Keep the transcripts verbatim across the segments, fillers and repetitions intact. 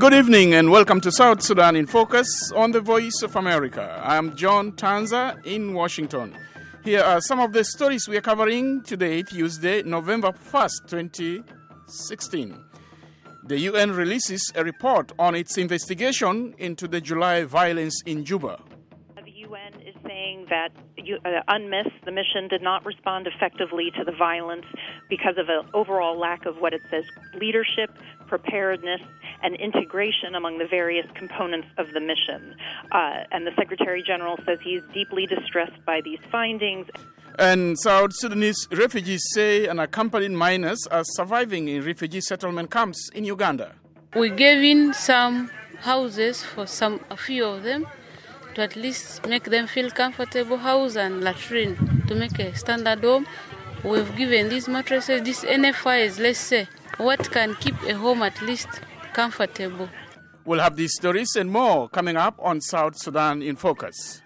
Good evening and welcome to South Sudan in Focus on the Voice of America. I am John Tanza in Washington. Here are some of the stories we are covering today, Tuesday, November first, twenty sixteen. The U N releases a report on its investigation into the July violence in Juba. The U N is saying that uh, UNMISS, the mission, did not respond effectively to the violence because of an overall lack of what it says leadership, preparedness, and integration among the various components of the mission. Uh, and the Secretary General says he's deeply distressed by these findings. And South Sudanese refugees say unaccompanied minors are surviving in refugee settlement camps in Uganda. We gave in some houses for some, a few of them, to at least make them feel comfortable, house and latrine, to make a standard home. We've given these mattresses, these N F Is, let's say, what can keep a home at least comfortable. We'll have these stories and more coming up on South Sudan in Focus.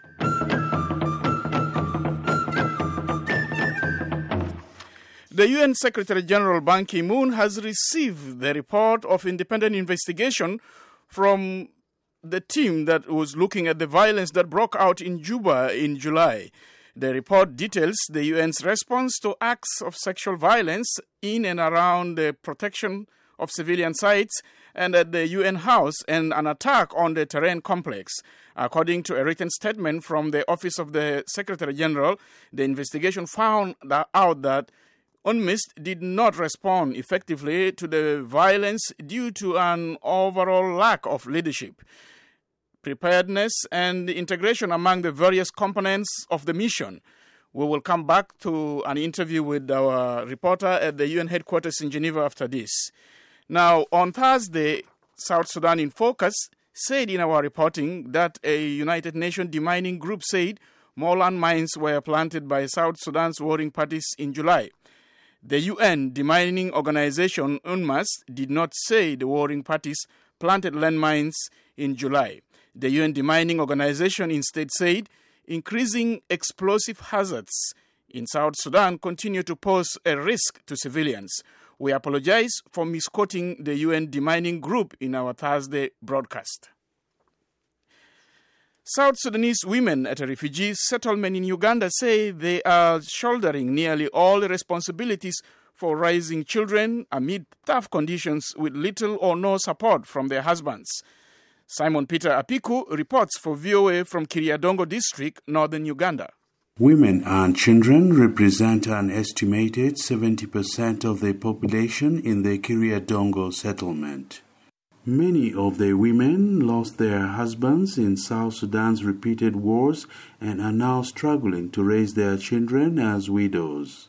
The U N Secretary General Ban Ki-moon has received the report of independent investigation from the team that was looking at the violence that broke out in Juba in July. The report details the U N's response to acts of sexual violence in and around the protection of civilian sites and at the U N House and an attack on the Terrain complex. According to a written statement from the Office of the Secretary General, the investigation found that out that UNMISS did not respond effectively to the violence due to an overall lack of leadership, preparedness, and integration among the various components of the mission. We will come back to an interview with our reporter at the U N headquarters in Geneva after this. Now, on Thursday, South Sudan in Focus said in our reporting that a United Nations demining group said more landmines were planted by South Sudan's warring parties in July. The U N demining organization UNMISS did not say the warring parties planted landmines in July. The U N demining organization instead said increasing explosive hazards in South Sudan continue to pose a risk to civilians. We apologize for misquoting the U N demining group in our Thursday broadcast. South Sudanese women at a refugee settlement in Uganda say they are shouldering nearly all the responsibilities for raising children amid tough conditions with little or no support from their husbands. Simon Peter Apiku reports for V O A from Kiriadongo district, northern Uganda. Women and children represent an estimated seventy percent of the population in the Kiriadongo settlement. Many of the women lost their husbands in South Sudan's repeated wars and are now struggling to raise their children as widows.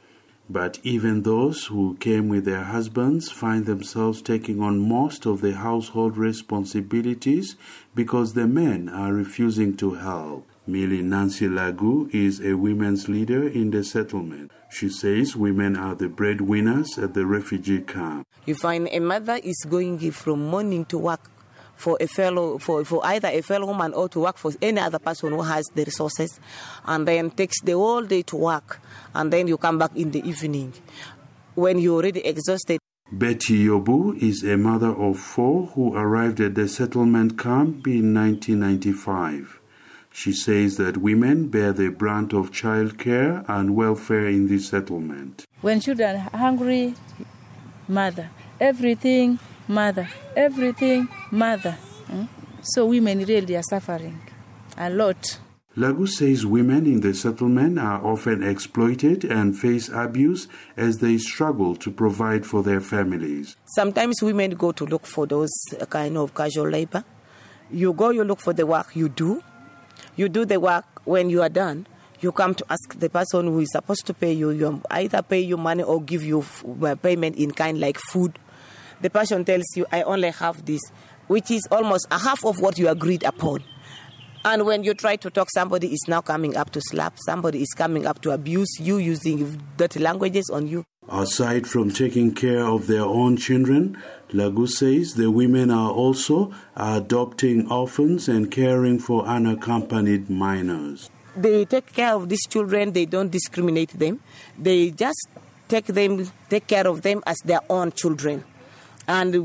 But even those who came with their husbands find themselves taking on most of the household responsibilities because the men are refusing to help. Millie Nancy Lagu is a women's leader in the settlement. She says women are the breadwinners at the refugee camp. You find a mother is going from morning to work for a fellow, for, for either a fellow woman or to work for any other person who has the resources, and then takes the whole day to work, and then you come back in the evening when you're already exhausted. Betty Yobu is a mother of four who arrived at the settlement camp in nineteen ninety-five. She says that women bear the brunt of childcare and welfare in this settlement. When children are hungry, mother. Everything, mother. Everything, mother. Mm? So women really are suffering a lot. Lagu says women in the settlement are often exploited and face abuse as they struggle to provide for their families. Sometimes women go to look for those kind of casual labor. You go, you look for the work, you do. You do the work. When you are done, you come to ask the person who is supposed to pay you, you either pay you money or give you payment in kind like food. The person tells you, I only have this, which is almost a half of what you agreed upon. And when you try to talk, somebody is now coming up to slap, somebody is coming up to abuse you using dirty languages on you. Aside from taking care of their own children, Lagu says the women are also adopting orphans and caring for unaccompanied minors. They take care of these children, they don't discriminate them. They just take them, take care of them as their own children. And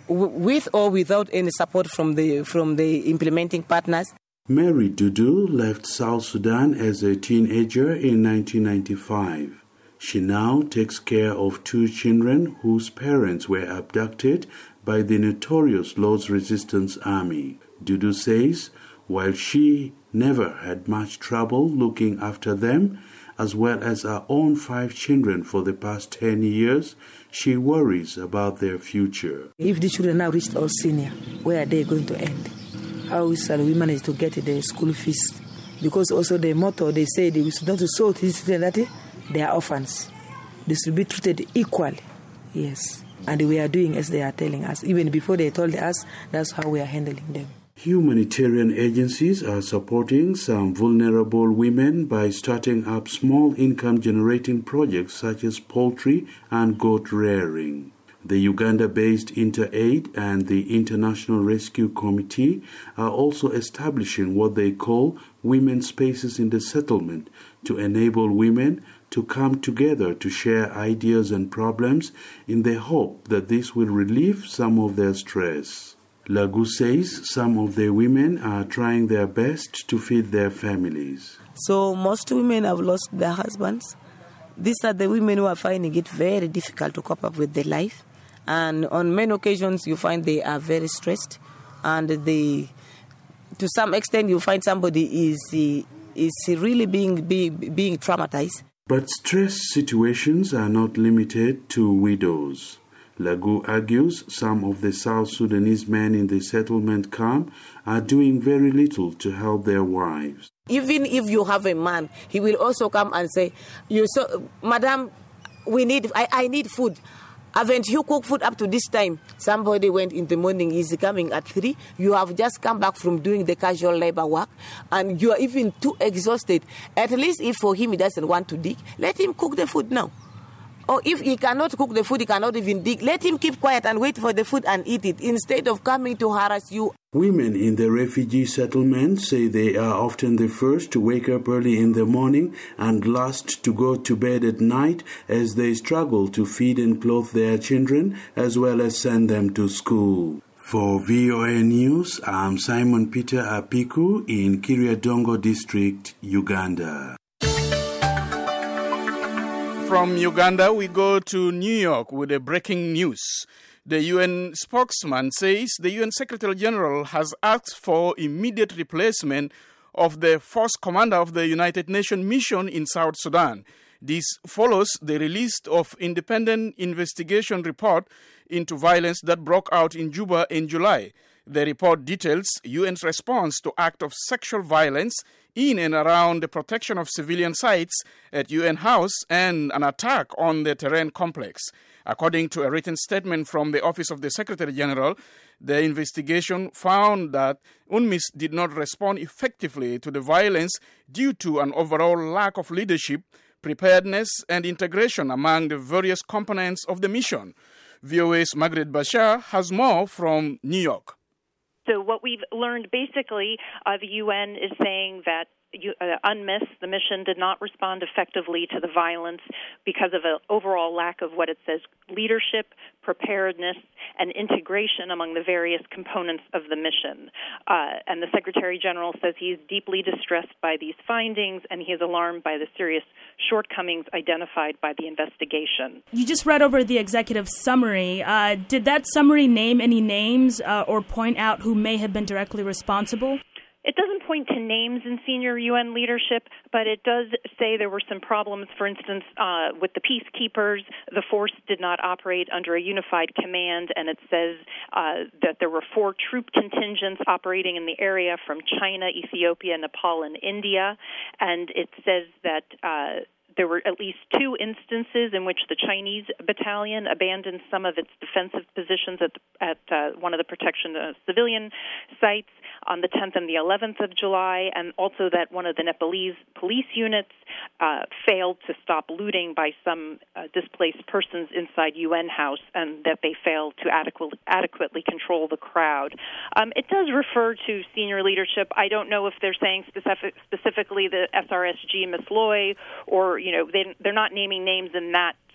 w- with or without any support from the from the implementing partners. Mary Dudu left South Sudan as a teenager in nineteen ninety-five. She now takes care of two children whose parents were abducted by the notorious Lord's Resistance Army. Dudu says while she never had much trouble looking after them, as well as her own five children for the past ten years, she worries about their future. If the children now reach all senior, where are they going to end? How shall we manage to get the school fees? Because also the motto, they say they should not so that they are orphans. They should be treated equally. Yes. And we are doing as they are telling us. Even before they told us, that's how we are handling them. Humanitarian agencies are supporting some vulnerable women by starting up small income-generating projects such as poultry and goat rearing. The Uganda-based InterAid and the International Rescue Committee are also establishing what they call women's spaces in the settlement to enable women to come together to share ideas and problems in the hope that this will relieve some of their stress. Lagu says some of the women are trying their best to feed their families. So most women have lost their husbands. These are the women who are finding it very difficult to cope up with their life. And on many occasions you find they are very stressed. And they, to some extent you find somebody is, is really being, being, being traumatized. But stress situations are not limited to widows. Lagu argues some of the South Sudanese men in the settlement camp are doing very little to help their wives. Even if you have a man, he will also come and say, "You so, Madam, we need. I, I need food. Haven't you cooked food up to this time?" Somebody went in the morning, he's coming at three. You have just come back from doing the casual labor work, and you are even too exhausted. At least if for him he doesn't want to dig, let him cook the food now. Or if he cannot cook the food, he cannot even dig, let him keep quiet and wait for the food and eat it, instead of coming to harass you. Women in the refugee settlement say they are often the first to wake up early in the morning and last to go to bed at night as they struggle to feed and clothe their children as well as send them to school. For V O A News, I'm Simon Peter Apiku in Kiryadongo District, Uganda. From Uganda, we go to New York with a breaking news. The U N spokesman says the U N Secretary General has asked for immediate replacement of the force commander of the United Nations mission in South Sudan. This follows the release of independent investigation report into violence that broke out in Juba in July. The report details U N's response to acts of sexual violence in and around the protection of civilian sites at U N House and an attack on the Terrain complex. According to a written statement from the Office of the Secretary General, the investigation found that UNMISS did not respond effectively to the violence due to an overall lack of leadership, preparedness, and integration among the various components of the mission. V O A's Margaret Bashar has more from New York. So what we've learned basically, uh, the U N is saying that you, uh, UNMISS, the mission, did not respond effectively to the violence because of an overall lack of what it says leadership, preparedness, and integration among the various components of the mission. Uh, and the Secretary General says he is deeply distressed by these findings, and he is alarmed by the serious shortcomings identified by the investigation. You just read over the executive summary. Uh, did that summary name any names uh, or point out who may have been directly responsible? It doesn't point to names in senior U N leadership, but it does say there were some problems, for instance, uh, with the peacekeepers. The force did not operate under a unified command, and it says uh, that there were four troop contingents operating in the area from China, Ethiopia, Nepal, and India. And it says that uh, there were at least two instances in which the Chinese battalion abandoned some of its defensive positions at, at uh, one of the protection uh, civilian sites on the tenth and the eleventh of July, and also that one of the Nepalese police units uh, failed to stop looting by some uh, displaced persons inside U N House, and that they failed to adequately, adequately control the crowd. Um, it does refer to senior leadership. I don't know if they're saying specific, specifically the S R S G Miss Loy, or, you know, they, they're not naming names in that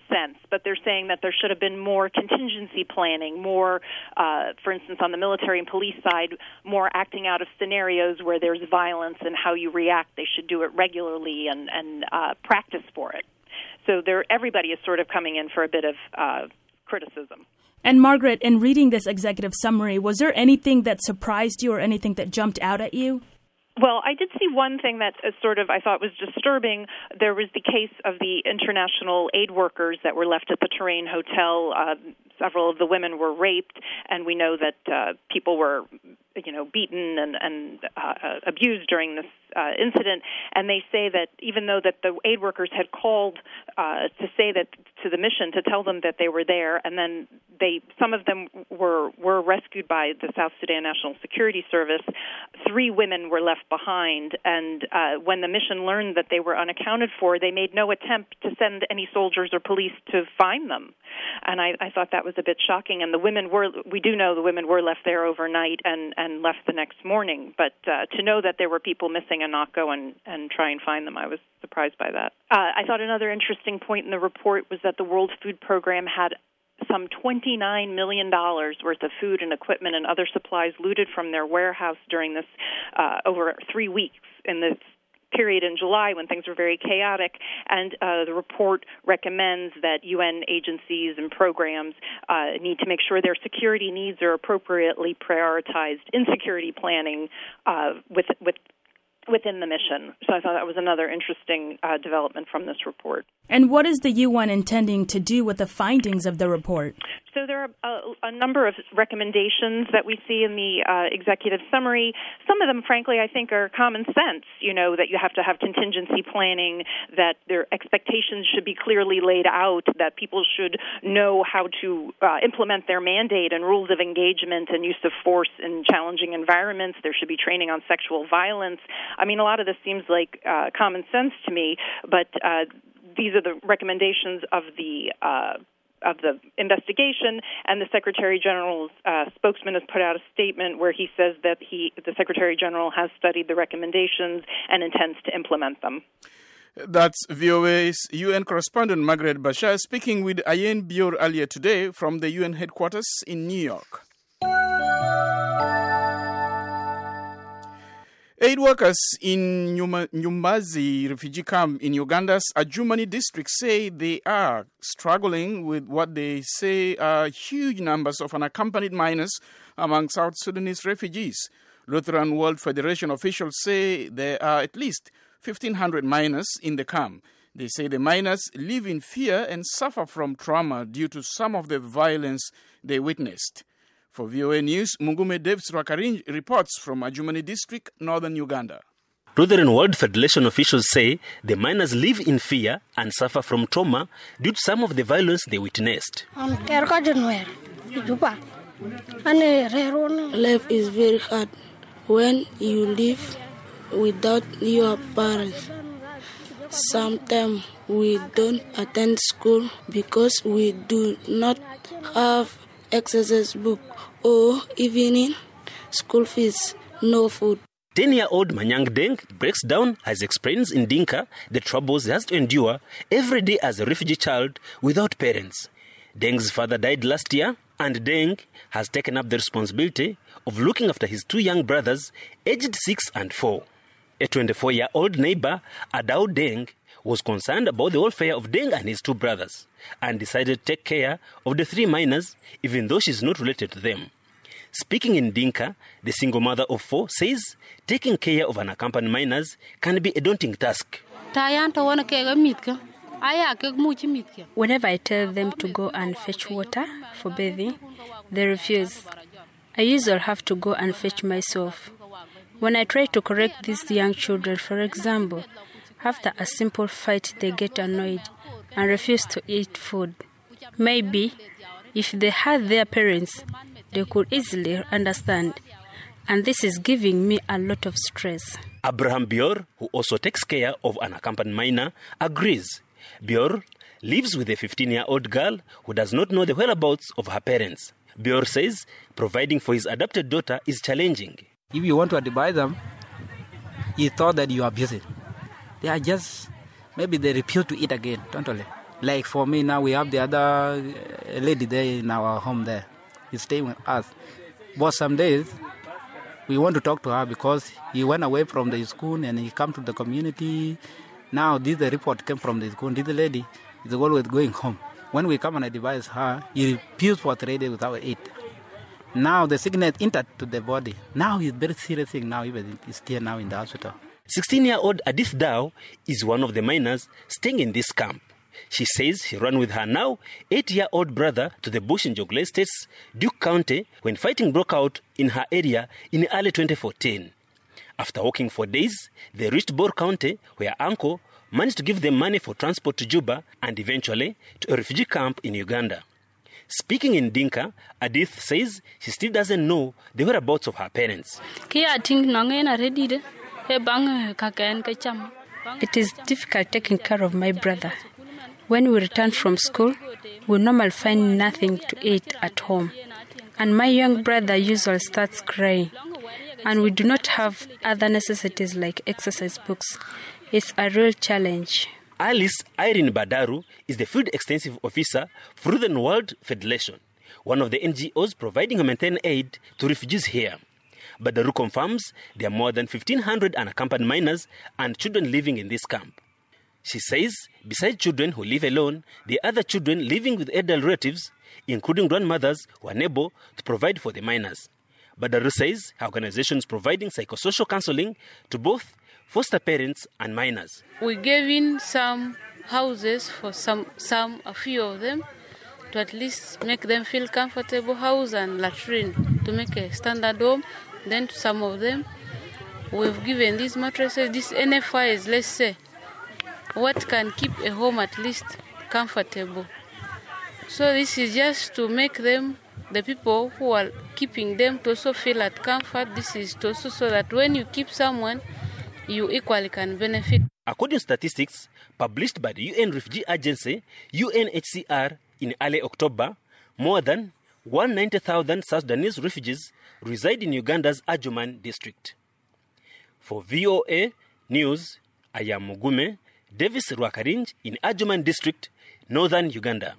sense, but they're saying that there should have been more contingency planning, more, uh, for instance, on the military and police side, more acting out of scenarios where there's violence and how you react. They should do it regularly and, and uh, practice for it. So there, everybody is sort of coming in for a bit of uh, criticism. And Margaret, in reading this executive summary, was there anything that surprised you or anything that jumped out at you? Well, I did see one thing that uh, sort of I thought was disturbing. There was the case of the international aid workers that were left at the Terrain Hotel. Uh, several of the women were raped, and we know that uh, people were, you know, beaten and, and uh, abused during this uh, incident. And they say that even though that the aid workers had called uh, to say that to the mission to tell them that they were there, and then they some of them were were rescued by the South Sudan National Security Service. Three women were left behind, and uh, when the mission learned that they were unaccounted for, they made no attempt to send any soldiers or police to find them. And I, I thought that was a bit shocking. And the women were, we do know the women were left there overnight and, and left the next morning. But uh, to know that there were people missing and not go and, and try and find them, I was surprised by that. Uh, I thought another interesting point in the report was that the World Food Program had some twenty-nine million dollars worth of food and equipment and other supplies looted from their warehouse during this uh, over three weeks in this period in July when things were very chaotic. And uh, the report recommends that U N agencies and programs uh, need to make sure their security needs are appropriately prioritized in security planning uh, with with within the mission. So I thought that was another interesting uh, development from this report. And what is the U N intending to do with the findings of the report? So there are a, a number of recommendations that we see in the uh, executive summary. Some of them, frankly, I think are common sense, you know, that you have to have contingency planning, that their expectations should be clearly laid out, that people should know how to uh, implement their mandate and rules of engagement and use of force in challenging environments. There should be training on sexual violence. I mean, a lot of this seems like uh, common sense to me, but uh, these are the recommendations of the uh, of the investigation, and the Secretary General's uh, spokesman has put out a statement where he says that he, the Secretary General has studied the recommendations and intends to implement them. That's V O A's U N correspondent Margaret Bashir speaking with Ayen Bior earlier today from the U N headquarters in New York. Aid workers in Nyumbazi refugee camp in Uganda's Adjumani district say they are struggling with what they say are huge numbers of unaccompanied minors among South Sudanese refugees. Lutheran World Federation officials say there are at least fifteen hundred minors in the camp. They say the minors live in fear and suffer from trauma due to some of the violence they witnessed. For V O A News, Mungume Devs Rakarinj reports from Adjumani district, northern Uganda. Lutheran World Federation officials say the minors live in fear and suffer from trauma due to some of the violence they witnessed. Life is very hard when you live without your parents. Sometimes we don't attend school because we do not have exercise book or evening school fees, no food. Ten-year-old Manyang Deng breaks down as explains in Dinka the troubles he has to endure every day as a refugee child without parents. Deng's father died last year, and Deng has taken up the responsibility of looking after his two young brothers, aged six and four. A twenty-four-year-old neighbor, Adao Deng, was concerned about the welfare of Deng and his two brothers and decided to take care of the three minors, even though she's not related to them. Speaking in Dinka, the single mother of four says taking care of unaccompanied minors can be a daunting task. Whenever I tell them to go and fetch water for bathing, they refuse. I usually have to go and fetch myself. When I try to correct these young children, for example, after a simple fight, they get annoyed and refuse to eat food. Maybe if they had their parents, they could easily understand. And this is giving me a lot of stress. Abraham Bior, who also takes care of an unaccompanied minor, agrees. Bior lives with a fifteen-year-old girl who does not know the whereabouts of her parents. Bior says providing for his adopted daughter is challenging. If you want to advise them, you thought that you are busy. They are just, maybe they refuse to eat again, totally. Like for me now, we have the other lady there in our home there. He's staying with us. But some days, we want to talk to her because he went away from the school and he come to the community. Now this the report came from the school. This lady is always going home. When we come and advise her, he refused for three days without eat. Now the sickness entered to the body. Now he's very serious thing now, even he's still now in the hospital. sixteen-year-old Adith Dow is one of the miners staying in this camp. She says she ran with her now eight-year-old brother to the bush in Jonglei Estates, Duke County, when fighting broke out in her area in early twenty fourteen. After walking for days, they reached Bor County, where uncle managed to give them money for transport to Juba and eventually to a refugee camp in Uganda. Speaking in Dinka, Adith says she still doesn't know the whereabouts of her parents. It is difficult taking care of my brother. When we return from school, we normally find nothing to eat at home. And my young brother usually starts crying. And we do not have other necessities like exercise books. It's a real challenge. Alice Irene Badaru is the Field Extensive Officer for the World Federation, one of the N G Os providing humanitarian aid to refugees here. Badaru confirms there are more than fifteen hundred unaccompanied minors and children living in this camp. She says, besides children who live alone, there are other children living with elderly relatives, including grandmothers who are unable to provide for the minors. Badaru says her organization is providing psychosocial counseling to both foster parents and minors. We gave in some houses for some, some, a few of them, to at least make them feel comfortable, house and latrine, to make a standard home. Then to some of them, we've given these mattresses, these N F Is, let's say, what can keep a home at least comfortable. So this is just to make them, the people who are keeping them, to also feel at comfort. This is to also so that when you keep someone, you equally can benefit. According to statistics published by the U N Refugee Agency, U N H C R, in early October, more than one hundred ninety thousand South Sudanese refugees reside in Uganda's Adjuman district. For V O A News, I am Mugume Davis Rwakarinj in Adjuman district, northern Uganda.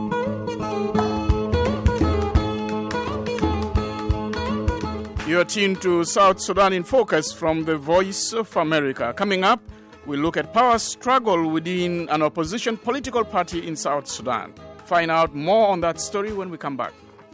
You're tuned to South Sudan in Focus from the Voice of America. Coming up, we'll look at power struggle within an opposition political party in South Sudan. Find out more on that story when we come back.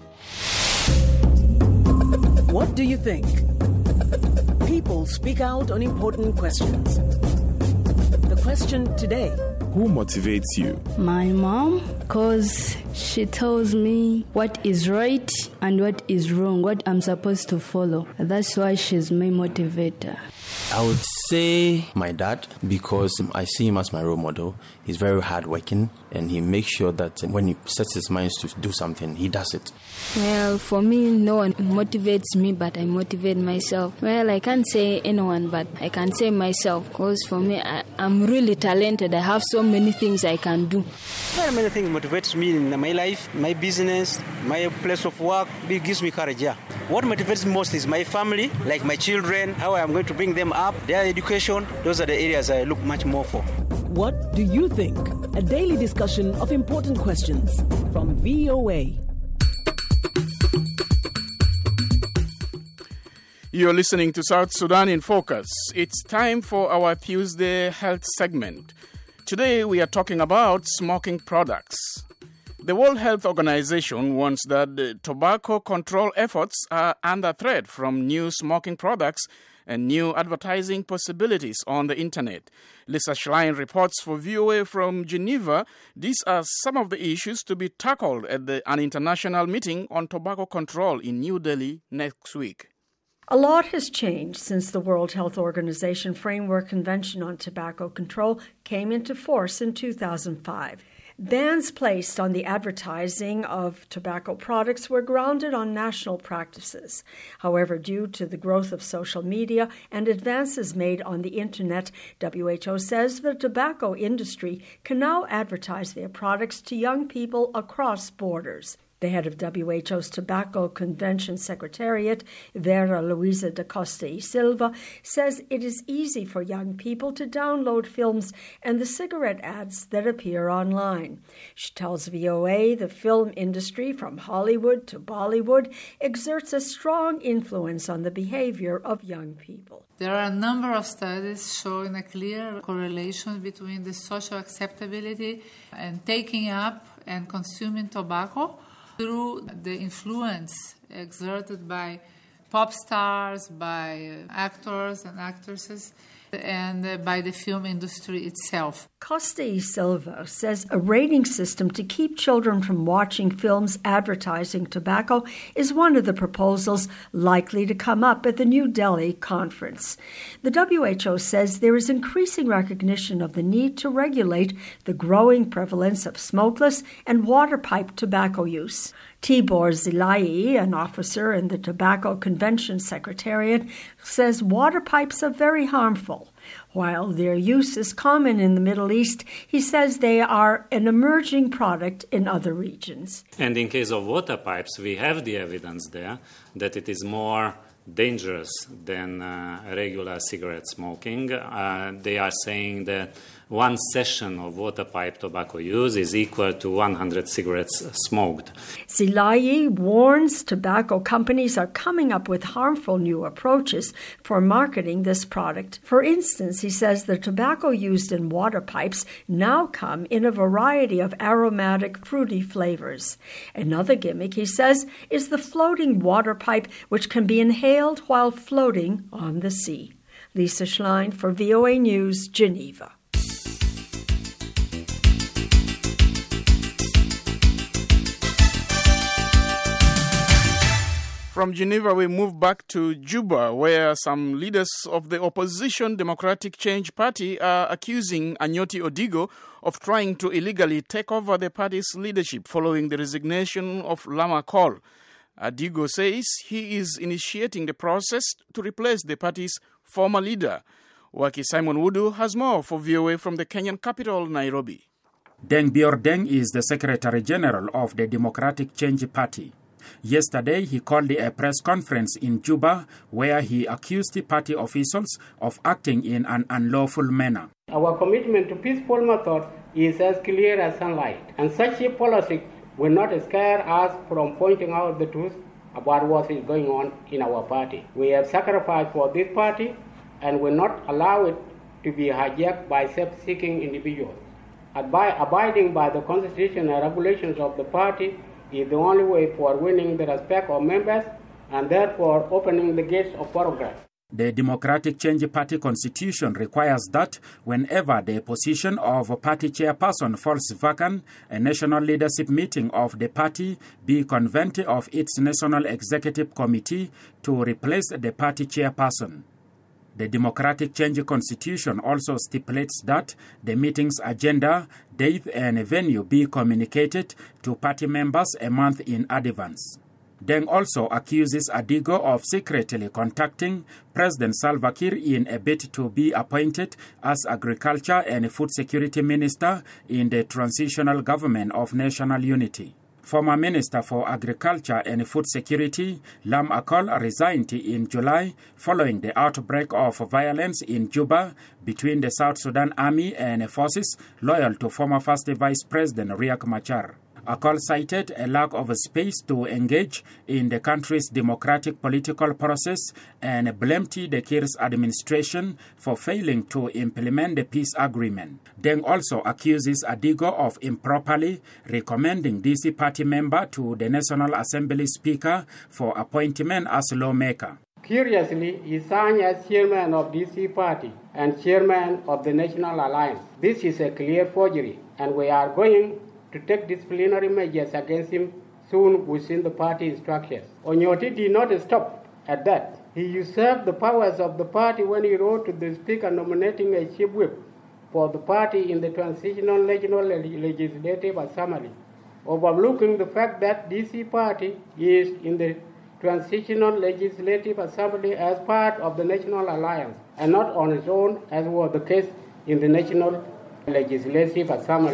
What do you think? People speak out on important questions. The question today: who motivates you? My mom, because she tells me what is right and what is wrong, what I'm supposed to follow. That's why she's my motivator. I would say my dad, because I see him as my role model. He's very hardworking and he makes sure that when he sets his mind to do something, he does it. Well, for me, no one motivates me, but I motivate myself. Well, I can't say anyone, but I can say myself, because for me, I, I'm really talented. I have so many things I can do. Very many things motivates me in my life, my business, my place of work. It gives me courage, yeah. What motivates me most is my family, like my children, how I'm going to bring them up, their education. Those are the areas I look much more for. What do you think? A daily discussion of important questions from V O A. You're listening to South Sudan in Focus. It's time for our Tuesday health segment. Today we are talking about smoking products. The World Health Organization warns that the tobacco control efforts are under threat from new smoking products and new advertising possibilities on the internet. Lisa Schlein reports for V O A from Geneva. These are some of the issues to be tackled at the, an international meeting on tobacco control in New Delhi next week. A lot has changed since the World Health Organization Framework Convention on Tobacco Control came into force in two thousand five. Bans placed on the advertising of tobacco products were grounded on national practices. However, due to the growth of social media and advances made on the Internet, W H O says the tobacco industry can now advertise their products to young people across borders. The head of W H O's Tobacco Convention Secretariat, Vera Luisa da Costa y Silva, says it is easy for young people to download films and the cigarette ads that appear online. She tells V O A the film industry, from Hollywood to Bollywood, exerts a strong influence on the behavior of young people. There are a number of studies showing a clear correlation between the social acceptability and taking up and consuming tobacco through the influence exerted by pop stars, by actors and actresses, and uh, by the film industry itself. Costa y Silva says a rating system to keep children from watching films advertising tobacco is one of the proposals likely to come up at the New Delhi conference. The W H O says there is increasing recognition of the need to regulate the growing prevalence of smokeless and water pipe tobacco use. Tibor Zilai, an officer in the Tobacco Convention Secretariat, says water pipes are very harmful. While their use is common in the Middle East, he says they are an emerging product in other regions. And in case of water pipes, we have the evidence there that it is more dangerous than uh, regular cigarette smoking. Uh, they are saying that one session of water pipe tobacco use is equal to one hundred cigarettes smoked. Zilayi warns tobacco companies are coming up with harmful new approaches for marketing this product. For instance, he says the tobacco used in water pipes now come in a variety of aromatic, fruity flavors. Another gimmick, he says, is the floating water pipe, which can be inhaled while floating on the sea. Lisa Schlein for V O A News, Geneva. From Geneva, we move back to Juba, where some leaders of the opposition Democratic Change Party are accusing Anyoti Odigo of trying to illegally take over the party's leadership following the resignation of Lama Col. Odigo says he is initiating the process to replace the party's former leader. Waki Simon Wudu has more for V O A from the Kenyan capital, Nairobi. Deng Bior Deng is the Secretary General of the Democratic Change Party. Yesterday, he called a press conference in Juba where he accused the party officials of acting in an unlawful manner. Our commitment to peaceful methods is as clear as sunlight, and such a policy will not scare us from pointing out the truth about what is going on in our party. We have sacrificed for this party and will not allow it to be hijacked by self-seeking individuals. By abiding by the constitution and regulations of the party is the only way for winning the respect of members and therefore opening the gates of progress. The Democratic Change Party constitution requires that whenever the position of party chairperson falls vacant, a national leadership meeting of the party be convened of its National Executive Committee to replace the party chairperson. The Democratic Change Constitution also stipulates that the meeting's agenda, date and venue be communicated to party members a month in advance. Deng also accuses Odigo of secretly contacting President Salva Kiir in a bid to be appointed as Agriculture and Food Security Minister in the Transitional Government of National Unity. Former Minister for Agriculture and Food Security, Lam Akol, resigned in July following the outbreak of violence in Juba between the South Sudan Army and forces loyal to former First Vice President Riek Machar. Akol cited a lack of space to engage in the country's democratic political process and blamed the Kiir's administration for failing to implement the peace agreement. Deng also accuses Odigo of improperly recommending D C party member to the National Assembly Speaker for appointment as lawmaker. Curiously, he signed as chairman of D C party and chairman of the National Alliance. This is a clear forgery, and we are going to take disciplinary measures against him soon within the party structures. Onyoti did not stop at that. He usurped the powers of the party when he wrote to the Speaker nominating a chief whip for the party in the Transitional Regional Legislative Assembly, overlooking the fact that D C party is in the Transitional Legislative Assembly as part of the National Alliance and not on its own, as was the case in the National Legislative Assembly.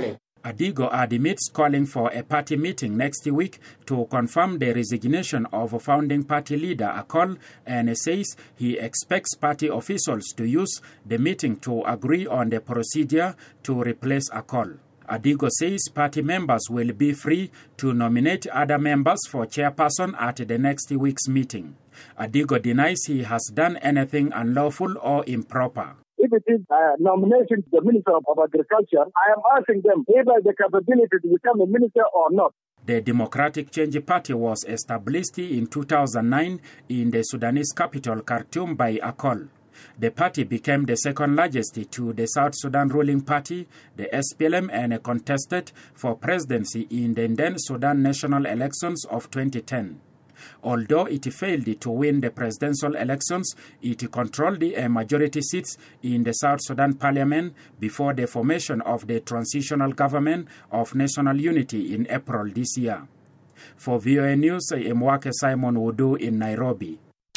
Adigo admits calling for a party meeting next week to confirm the resignation of founding party leader Akol, and says he expects party officials to use the meeting to agree on the procedure to replace Akol. Adigo says party members will be free to nominate other members for chairperson at the next week's meeting. Adigo denies he has done anything unlawful or improper. If it is uh, nomination to the Minister of Agriculture, I am asking them whether the capability to become a minister or not. The Democratic Change Party was established in two thousand nine in the Sudanese capital Khartoum by Akol. The party became the second largest to the South Sudan ruling party, the S P L M, and contested for presidency in the then Sudan national elections of twenty ten. Although it failed to win the presidential elections, it controlled a majority seats in the South Sudan parliament before the formation of the transitional government of national unity in April this year. For V O A News, I am Wake Simon Wudu in Nairobi.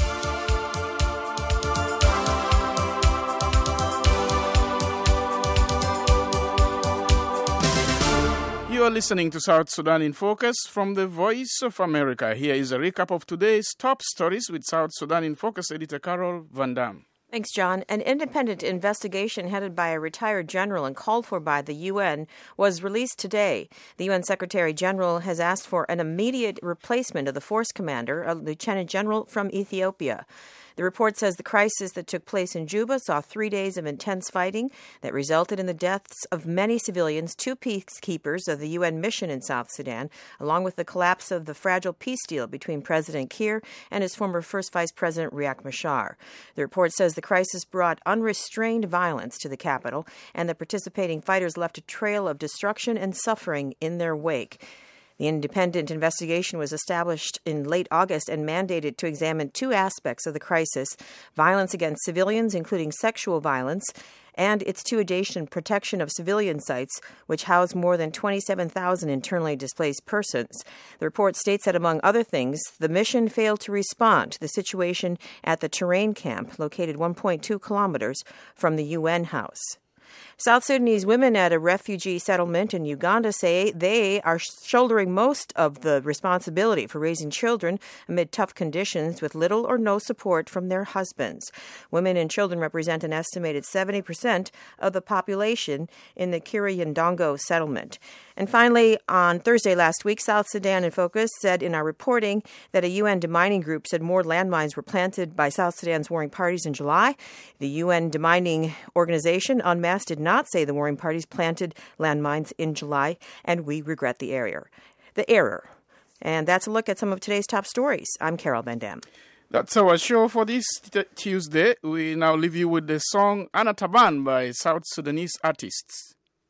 You are listening to South Sudan in Focus from the Voice of America. Here is a recap of today's top stories with South Sudan in Focus editor Carol Van Dam. Thanks, John. An independent investigation headed by a retired general and called for by the U N was released today. The U N Secretary General has asked for an immediate replacement of the force commander, a lieutenant general from Ethiopia. The report says the crisis that took place in Juba saw three days of intense fighting that resulted in the deaths of many civilians, two peacekeepers of the U N mission in South Sudan, along with the collapse of the fragile peace deal between President Kiir and his former First Vice President Riek Machar. The report says the crisis brought unrestrained violence to the capital, and the participating fighters left a trail of destruction and suffering in their wake. The independent investigation was established in late August and mandated to examine two aspects of the crisis: violence against civilians, including sexual violence, and its two-addition protection of civilian sites, which house more than twenty-seven thousand internally displaced persons. The report states that, among other things, the mission failed to respond to the situation at the terrain camp located one point two kilometers from the U N house. South Sudanese women at a refugee settlement in Uganda say they are shouldering most of the responsibility for raising children amid tough conditions with little or no support from their husbands. Women and children represent an estimated seventy percent of the population in the Kira-Yandongo settlement. And finally, on Thursday last week, South Sudan in Focus said in our reporting that a U N demining group said more landmines were planted by South Sudan's warring parties in July. The U N demining organization, UNMAS, did not say the warring parties planted landmines in July, and we regret the error. The error. And that's a look at some of today's top stories. I'm Carol Van Dam. That's our show for this t- Tuesday. We now leave you with the song Ana Taban by South Sudanese artists.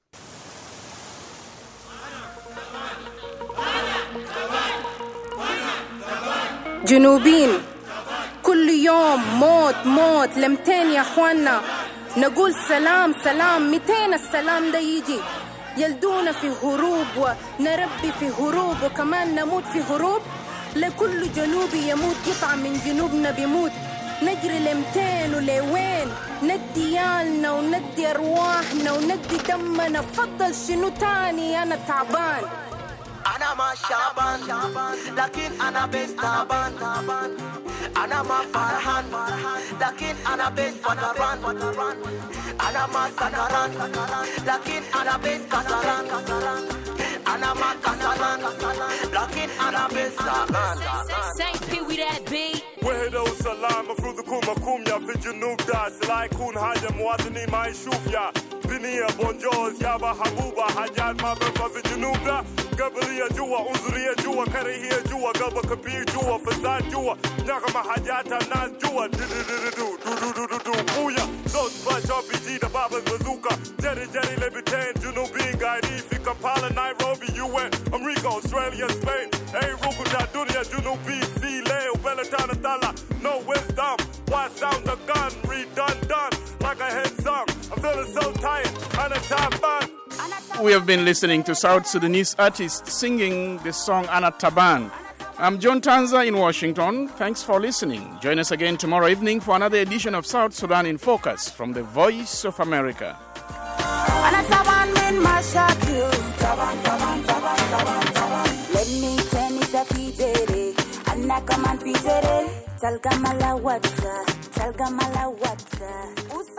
جنوبين كل يوم موت موت لمتين يا اخوانا نقول سلام سلام متين السلام ده يجي يلدونا في هروب ونربي في هروب وكمان نموت في هروب لكل جنوبي يموت قطعة من جنوبنا بيموت نجري لمتين ولوين ندي يالنا وندي أرواحنا وندي دمنا فضل شنو تاني أنا تعبان أنا ما شعبان لكن أنا بس تعبان أنا ما فرحان لكن أنا بس فتران أنا ما سكران لكن أنا بس كسران أنا ما كسران لكن أنا بس ساقان Saint P, we that beat. وحدة وسلام مفروض يكون مفهوم يا في الجنوب ده سلا يكون حاجة مواطني ما يشوف يا بنية بونجوز يابا حبوبة حاجات ما بنفع في الجنوب ده قبلية جوا عنصرية جوا كراهية جوا قلب كبير جوا فساد جوا نغمة حاجات الناس جوا دو دو دو دو دو دو دو دو بويا صوت فلاش ار بي جي ده باب البازوكا جري جري لبتين جنوبيين قاعدين في كامبالا نيروبي يو ان امريكا استراليا سبين اي روكو ده دنيا جنوبي سي لي وبلتانا طلع no wisdom why sound the gun redundant like a hit song I'm feeling so tired and a top band. We have been listening to South Sudanese artists singing the song Ana Taban. I'm John Tanza in Washington. Thanks for listening. Join us again tomorrow evening for another edition of South Sudan in Focus from the Voice of America. Nakaman fijere, talgamala watsa, talgamala watsa.